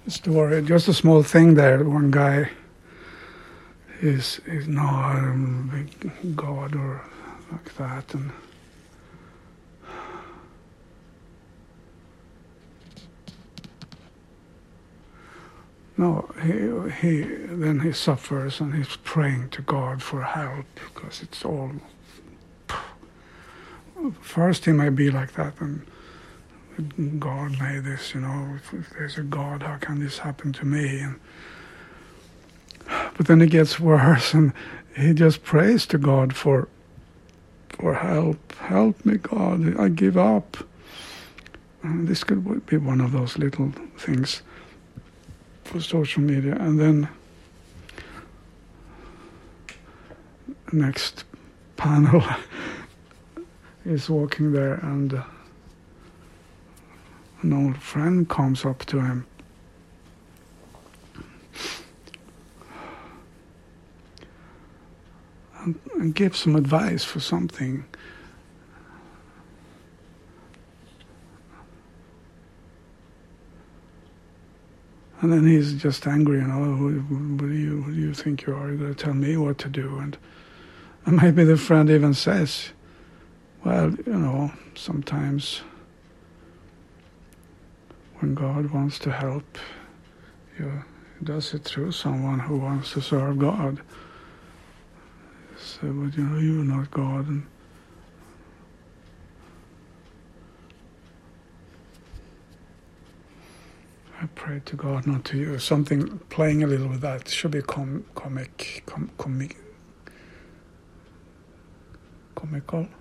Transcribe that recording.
story, just a small thing there. One guy is no, I'm a big God or like that, and no, he suffers and he's praying to God for help because it's all. First, he may be like that, and God made this, if there's a God, how can this happen to me? But then it gets worse, and he just prays to God for help. Help me, God, I give up. And this could be one of those little things for social media. And then next panel is walking there, and an old friend comes up to him and gives some advice for something. And then he's just angry, who do you think you are? You're going to tell me what to do? And maybe the friend even says, well, sometimes when God wants to help, he does it through someone who wants to serve God. So, but you're not God. And I pray to God, not to you. Something playing a little with that. It should be comical.